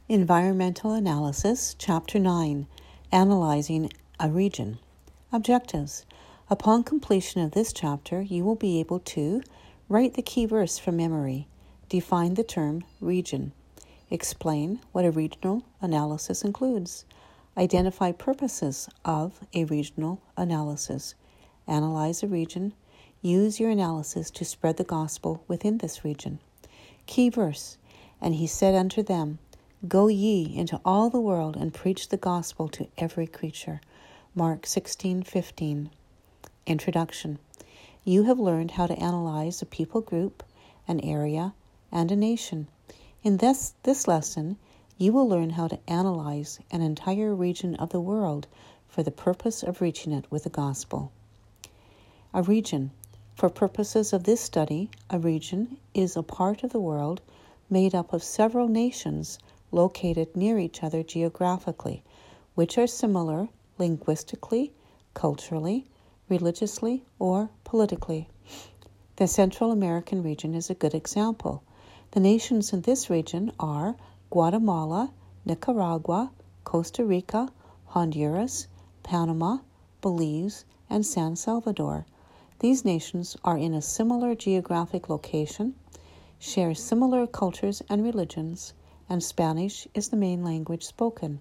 Environmental Analysis, Chapter 9, Analyzing a Region. Objectives. Upon completion of this chapter, you will be able to write the key verse from memory, define the term region, explain what a regional analysis includes, identify purposes of a regional analysis, analyze a region, use your analysis to spread the gospel within this region. Key verse, and he said unto them, Go ye into all the world and preach the gospel to every creature. Mark 16:15. Introduction. You have learned how to analyze a people group, an area, and a nation. In this lesson, you will learn how to analyze an entire region of the world for the purpose of reaching it with the gospel. A region. For purposes of this study, a region is a part of the world made up of several nations located near each other geographically, which are similar linguistically, culturally, religiously, or politically. The Central American region is a good example. The nations in this region are Guatemala, Nicaragua, Costa Rica, Honduras, Panama, Belize, and San Salvador. These nations are in a similar geographic location, share similar cultures and religions, and Spanish is the main language spoken.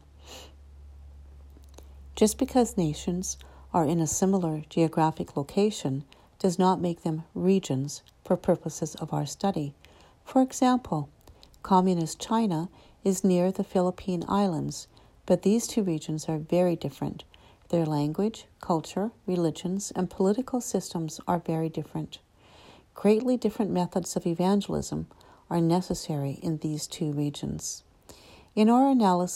Just because nations are in a similar geographic location does not make them regions for purposes of our study. For example, Communist China is near the Philippine Islands, but these two regions are very different. Their language, culture, religions, and political systems are very different. Greatly different methods of evangelism are necessary in these two regions. In our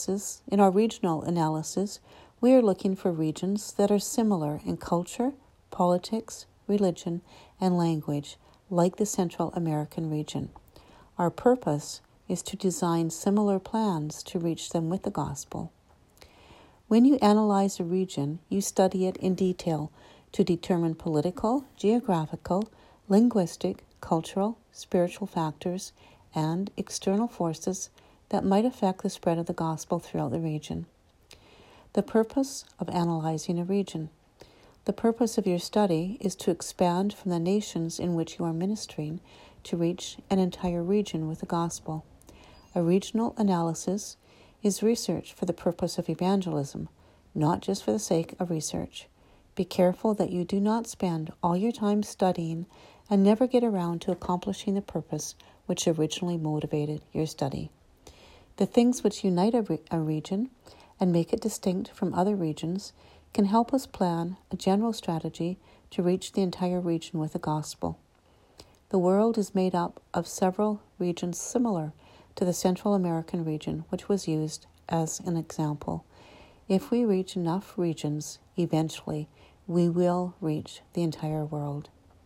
regional analysis, we are looking for regions that are similar in culture, politics, religion, and language, like the Central American region. Our purpose is to design similar plans to reach them with the gospel. When you analyze a region, you study it in detail to determine political, geographical, linguistic, cultural, spiritual factors, and external forces that might affect the spread of the gospel throughout the region. The purpose of analyzing a region. The purpose of your study is to expand from the nations in which you are ministering to reach an entire region with the gospel. A regional analysis is research for the purpose of evangelism, not just for the sake of research. Be careful that you do not spend all your time studying and never get around to accomplishing the purpose which originally motivated your study. The things which unite a region and make it distinct from other regions can help us plan a general strategy to reach the entire region with the gospel. The world is made up of several regions similar to the Central American region, which was used as an example. If we reach enough regions, eventually we will reach the entire world.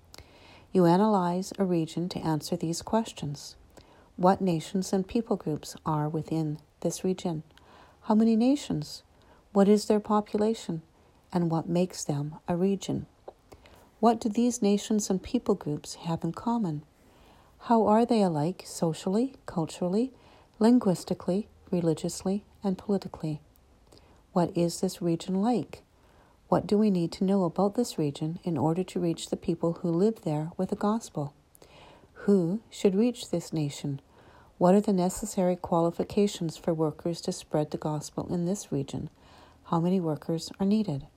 You analyze a region to answer these questions. What nations and people groups are within this region? How many nations? What is their population? And what makes them a region? What do these nations and people groups have in common? How are they alike socially, culturally, linguistically, religiously, and politically? What is this region like? What do we need to know about this region in order to reach the people who live there with the gospel? Who should reach this nation? What are the necessary qualifications for workers to spread the gospel in this region? How many workers are needed?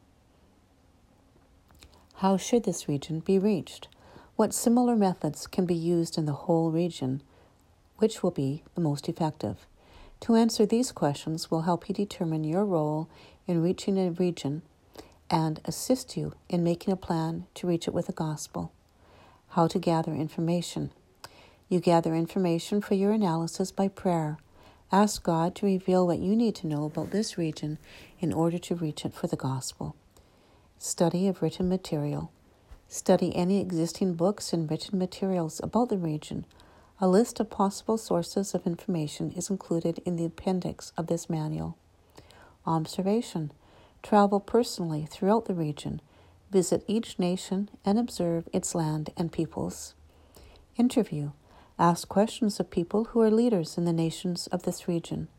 How should this region be reached? What similar methods can be used in the whole region? Which will be the most effective? To answer these questions will help you determine your role in reaching a region and assist you in making a plan to reach it with the gospel. How to gather information. You gather information for your analysis by prayer. Ask God to reveal what you need to know about this region in order to reach it for the gospel. Study of written material. Study any existing books and written materials about the region. A list of possible sources of information is included in the appendix of this manual. Observation. Travel personally throughout the region. Visit each nation and observe its land and peoples. Interview. Ask questions of people who are leaders in the nations of this region.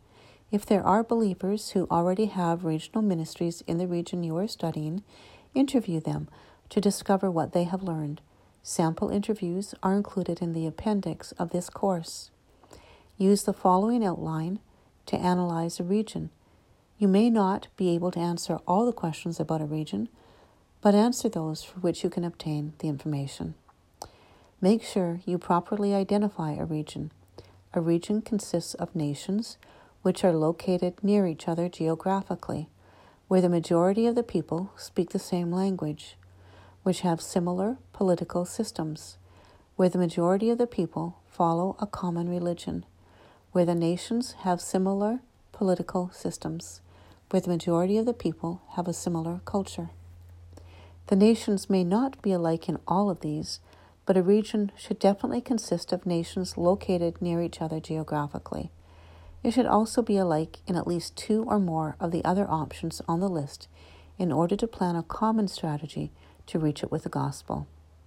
If there are believers who already have regional ministries in the region you are studying, interview them to discover what they have learned. Sample interviews are included in the appendix of this course. Use the following outline to analyze a region. You may not be able to answer all the questions about a region, but answer those for which you can obtain the information. Make sure you properly identify a region. A region consists of nations which are located near each other geographically, where the majority of the people speak the same language, which have similar political systems, where the majority of the people follow a common religion, where the nations have similar political systems, where the majority of the people have a similar culture. The nations may not be alike in all of these, but a region should definitely consist of nations located near each other geographically. It should also be alike in at least 2 or more of the other options on the list in order to plan a common strategy to reach it with the gospel.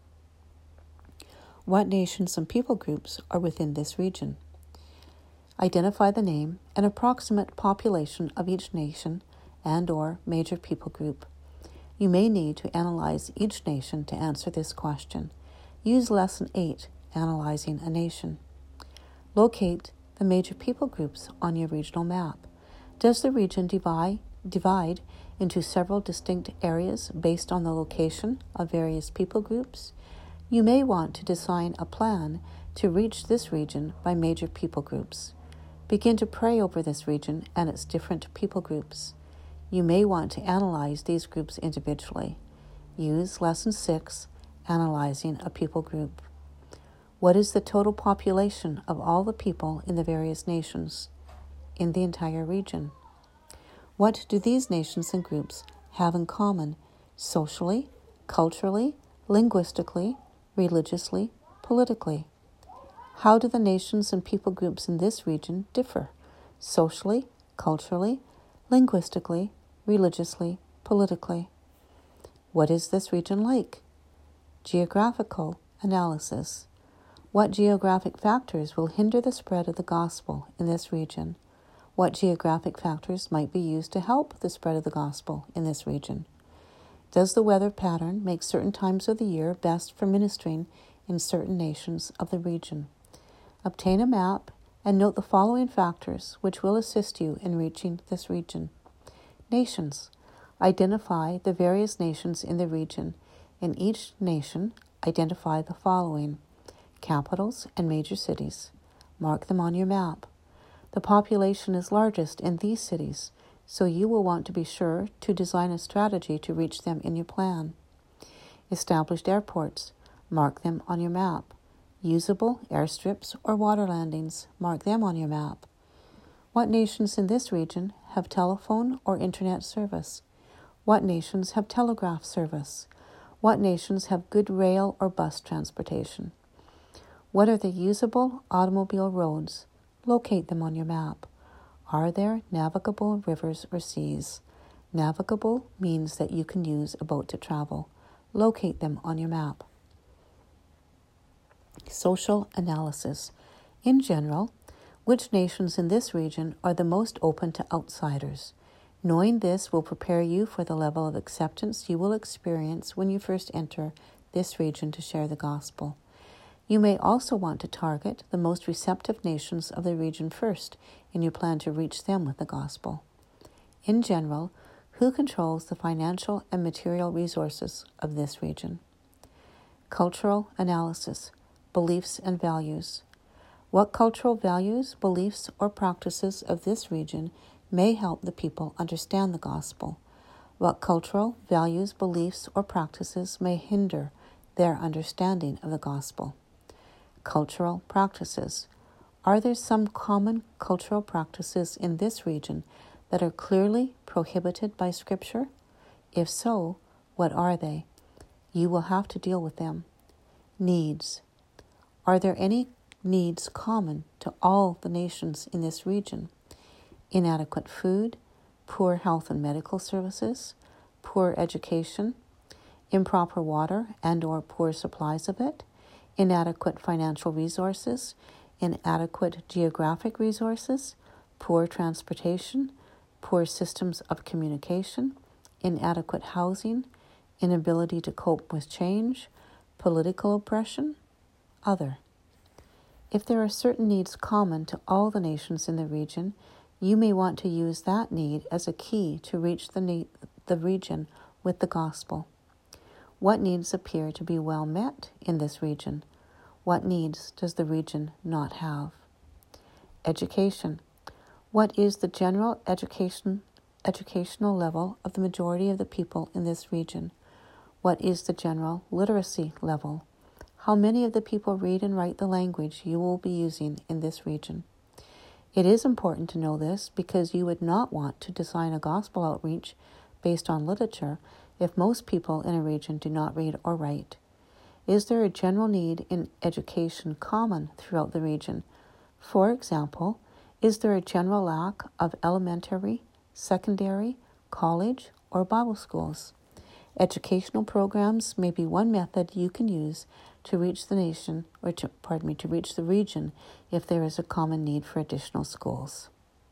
What nations and people groups are within this region? Identify the name and approximate population of each nation and/or major people group. You may need to analyze each nation to answer this question. Use Lesson 8, Analyzing a Nation. Locate the major people groups on your regional map. Does the region divide into several distinct areas based on the location of various people groups? You may want to design a plan to reach this region by major people groups. Begin to pray over this region and its different people groups. You may want to analyze these groups individually. Use Lesson 6, Analyzing a People Group. What is the total population of all the people in the various nations in the entire region? What do these nations and groups have in common socially, culturally, linguistically, religiously, politically? How do the nations and people groups in this region differ socially, culturally, linguistically, religiously, politically? What is this region like? Geographical analysis. What geographic factors will hinder the spread of the gospel in this region? What geographic factors might be used to help the spread of the gospel in this region? Does the weather pattern make certain times of the year best for ministering in certain nations of the region? Obtain a map and note the following factors which will assist you in reaching this region. Nations. Identify the various nations in the region. In each nation, identify the following: capitals and major cities. Mark them on your map. The population is largest in these cities, so you will want to be sure to design a strategy to reach them in your plan. Established airports. Mark them on your map. Usable airstrips or water landings. Mark them on your map. What nations in this region have telephone or internet service? What nations have telegraph service? What nations have good rail or bus transportation? What are the usable automobile roads? Locate them on your map. Are there navigable rivers or seas? Navigable means that you can use a boat to travel. Locate them on your map. Social analysis. In general, which nations in this region are the most open to outsiders? Knowing this will prepare you for the level of acceptance you will experience when you first enter this region to share the gospel. You may also want to target the most receptive nations of the region first in your plan to reach them with the gospel. In general, who controls the financial and material resources of this region? Cultural analysis, beliefs and values. What cultural values, beliefs, or practices of this region may help the people understand the gospel? What cultural values, beliefs, or practices may hinder their understanding of the gospel? Cultural practices. Are there some common cultural practices in this region that are clearly prohibited by Scripture? If so, what are they? You will have to deal with them. Needs. Are there any needs common to all the nations in this region? Inadequate food, poor health and medical services, poor education, improper water and/or poor supplies of it, inadequate financial resources, inadequate geographic resources, poor transportation, poor systems of communication, inadequate housing, inability to cope with change, political oppression, other. If there are certain needs common to all the nations in the region, you may want to use that need as a key to reach the region with the gospel. What needs appear to be well met in this region? What needs does the region not have? Education. What is the general educational level of the majority of the people in this region? What is the general literacy level? How many of the people read and write the language you will be using in this region? It is important to know this because you would not want to design a gospel outreach based on literature if most people in a region do not read or write. Is there a general need in education common throughout the region? For example, is there a general lack of elementary, secondary, college, or Bible schools? Educational programs may be one method you can use to reach the nation, to reach the region if there is a common need for additional schools.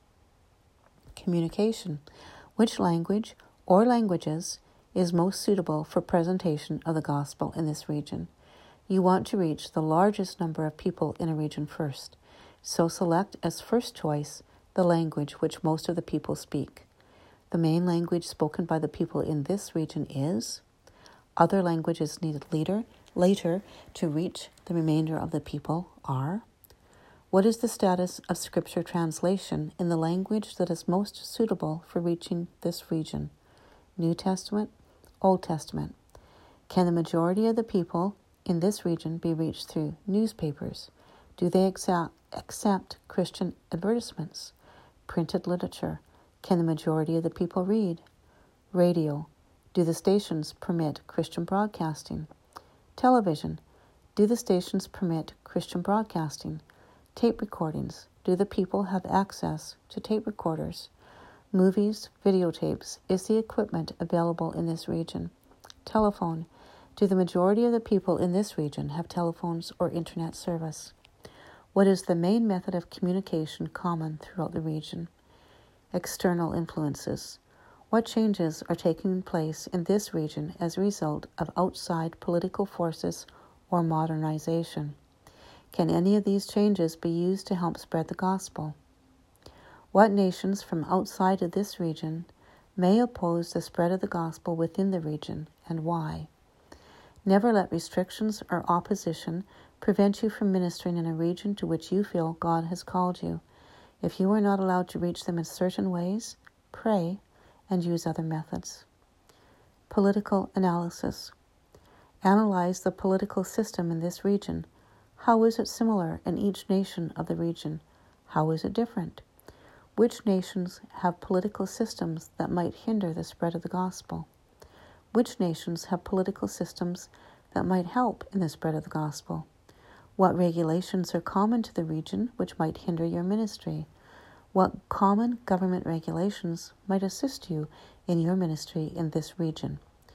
Communication. Which language or languages is most suitable for presentation of the gospel in this region? You want to reach the largest number of people in a region first, so select as first choice the language which most of the people speak. The main language spoken by the people in this region is. Other languages needed later to reach the remainder of the people are. What is the status of Scripture translation in the language that is most suitable for reaching this region? New Testament, Old Testament. Can the majority of the people in this region be reached through newspapers? Do they accept Christian advertisements? Printed literature. Can the majority of the people read? Radio. Do the stations permit Christian broadcasting? Television. Do the stations permit Christian broadcasting? Tape recordings. Do the people have access to tape recorders? Movies, videotapes. Is the equipment available in this region? Telephone. Do the majority of the people in this region have telephones or internet service? What is the main method of communication common throughout the region? External influences. What changes are taking place in this region as a result of outside political forces or modernization? Can any of these changes be used to help spread the gospel? What nations from outside of this region may oppose the spread of the gospel within the region, and why? Never let restrictions or opposition prevent you from ministering in a region to which you feel God has called you. If you are not allowed to reach them in certain ways, pray and use other methods. Political analysis. Analyze the political system in this region. How is it similar in each nation of the region? How is it different? Which nations have political systems that might hinder the spread of the gospel? Which nations have political systems that might help in the spread of the gospel? What regulations are common to the region which might hinder your ministry? What common government regulations might assist you in your ministry in this region?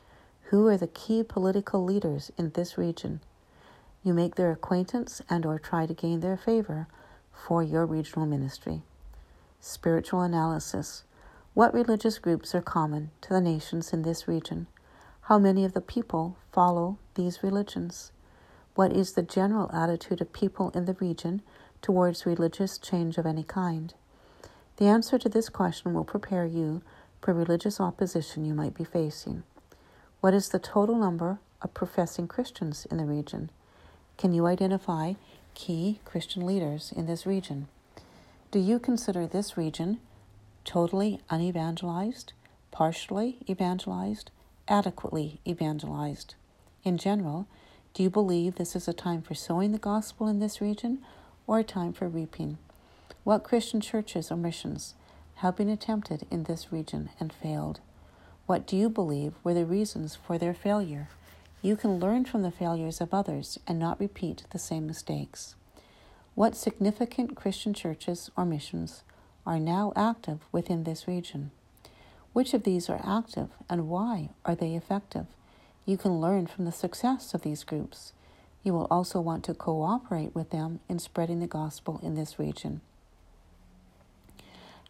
Who are the key political leaders in this region? You make their acquaintance and or try to gain their favor for your regional ministry. Spiritual analysis. What religious groups are common to the nations in this region? How many of the people follow these religions? What is the general attitude of people in the region towards religious change of any kind? The answer to this question will prepare you for religious opposition you might be facing. What is the total number of professing Christians in the region? Can you identify key Christian leaders in this region? Do you consider this region totally unevangelized, partially evangelized, adequately evangelized? In general, do you believe this is a time for sowing the gospel in this region or a time for reaping? What Christian churches or missions have been attempted in this region and failed? What do you believe were the reasons for their failure? You can learn from the failures of others and not repeat the same mistakes. What significant Christian churches or missions are now active within this region? Which of these are active and why are they effective? You can learn from the success of these groups. You will also want to cooperate with them in spreading the gospel in this region.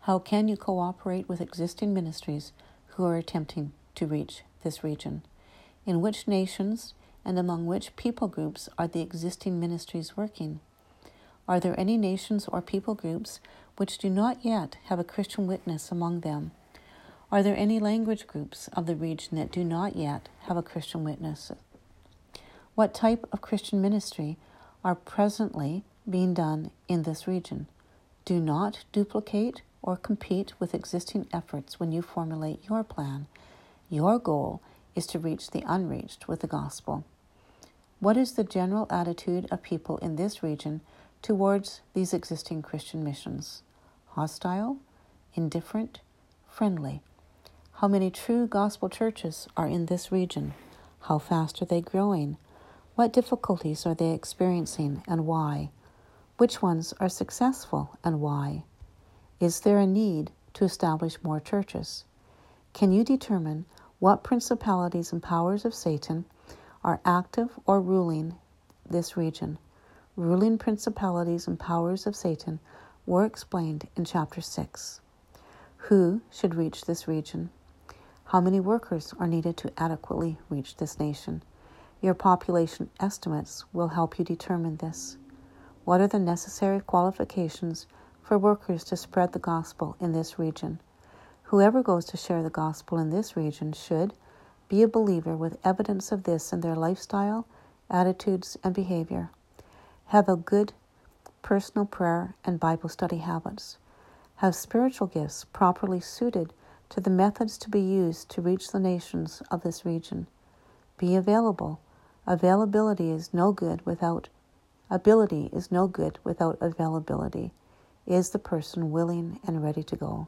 How can you cooperate with existing ministries who are attempting to reach this region? In which nations and among which people groups are the existing ministries working? Are there any nations or people groups which do not yet have a Christian witness among them? Are there any language groups of the region that do not yet have a Christian witness? What type of Christian ministry are presently being done in this region? Do not duplicate or compete with existing efforts when you formulate your plan. Your goal is to reach the unreached with the gospel. What is the general attitude of people in this region towards these existing Christian missions? Hostile, indifferent, friendly? How many true gospel churches are in this region? How fast are they growing? What difficulties are they experiencing and why? Which ones are successful and why? Is there a need to establish more churches? Can you determine what principalities and powers of Satan are active or ruling this region? Ruling principalities and powers of Satan were explained in chapter 6. Who should reach this region? How many workers are needed to adequately reach this nation? Your population estimates will help you determine this. What are the necessary qualifications for workers to spread the gospel in this region? Whoever goes to share the gospel in this region should be a believer with evidence of this in their lifestyle, attitudes, and behavior. Have a good personal prayer and Bible study habits. Have spiritual gifts properly suited to the methods to be used to reach the nations of this region. Be available. Ability is no good without availability. Is the person willing and ready to go?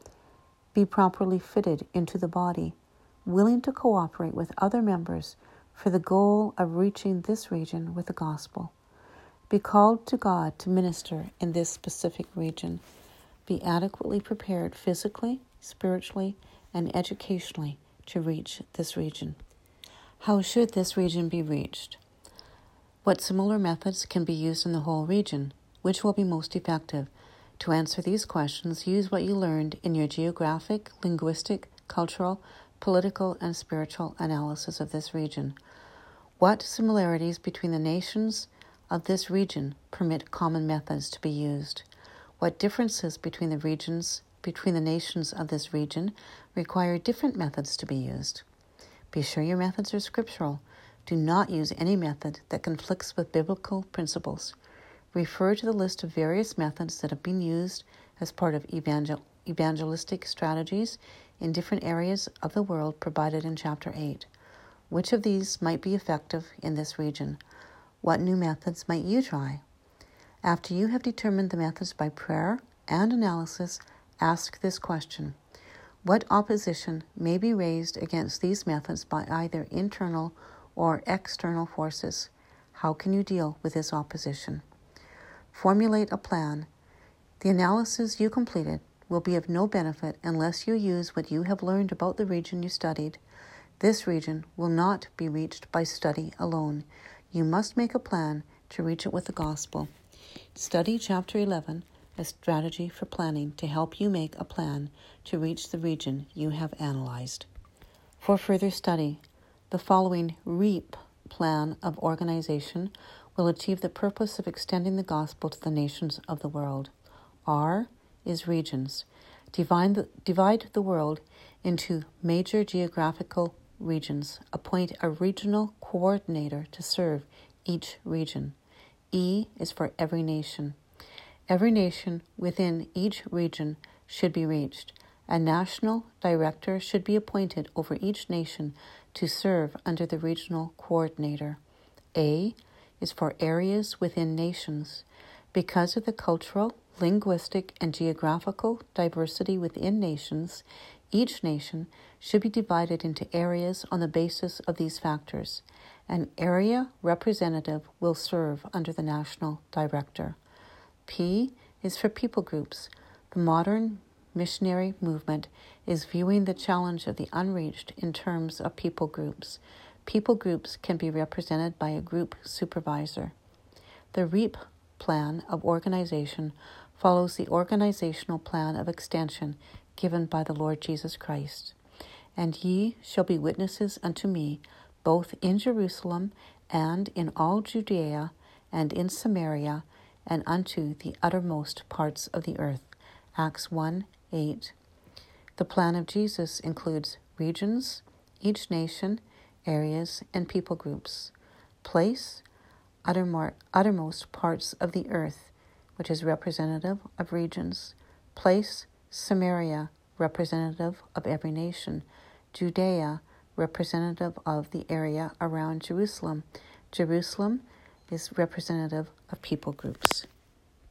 Be properly fitted into the body, willing to cooperate with other members for the goal of reaching this region with the gospel. Be called to God to minister in this specific region. Be adequately prepared physically, spiritually, and educationally to reach this region. How should this region be reached? What similar methods can be used in the whole region? Which will be most effective? To answer these questions, use what you learned in your geographic, linguistic, cultural, political, and spiritual analysis of this region. What similarities between the nations of this region permit common methods to be used? What differences between the nations of this region require different methods to be used? Be sure your methods are scriptural. Do not use any method that conflicts with biblical principles. Refer to the list of various methods that have been used as part of evangelistic strategies in different areas of the world provided in chapter 8. Which of these might be effective in this region? What new methods might you try? After you have determined the methods by prayer and analysis, ask this question. What opposition may be raised against these methods by either internal or external forces? How can you deal with this opposition? Formulate a plan. The analysis you completed will be of no benefit unless you use what you have learned about the region you studied. This region will not be reached by study alone. You must make a plan to reach it with the gospel. Study chapter 11, a strategy for planning, to help you make a plan to reach the region you have analyzed. For further study, the following REAP plan of organization will achieve the purpose of extending the gospel to the nations of the world. R is regions. Divide the world into major geographical regions. Appoint a regional coordinator to serve each region. E is for every nation. Every nation within each region should be reached. A national director should be appointed over each nation to serve under the regional coordinator. A is for areas within nations. Because of the cultural, linguistic, and geographical diversity within nations, each nation should be divided into areas on the basis of these factors. An area representative will serve under the national director. P is for people groups. The modern missionary movement is viewing the challenge of the unreached in terms of people groups. People groups can be represented by a group supervisor. The REAP plan of organization follows the organizational plan of extension given by the Lord Jesus Christ. And ye shall be witnesses unto me, both in Jerusalem and in all Judea and in Samaria and unto the uttermost parts of the earth. Acts 1:8. The plan of Jesus includes regions, each nation, areas, and people groups. Place, uttermost parts of the earth, which is representative of regions. Place, Samaria, representative of every nation. Judea, representative of the area around Jerusalem. Jerusalem is representative of people groups.